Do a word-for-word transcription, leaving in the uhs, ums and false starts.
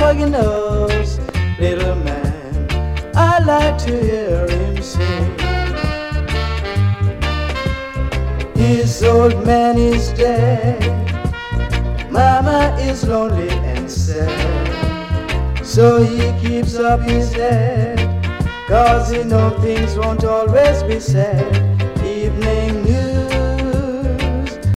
you knows, little man, I like to hear him sing. His old man is dead, mama is lonely and sad, so he keeps up his head, cause he knows things won't always be said. Evening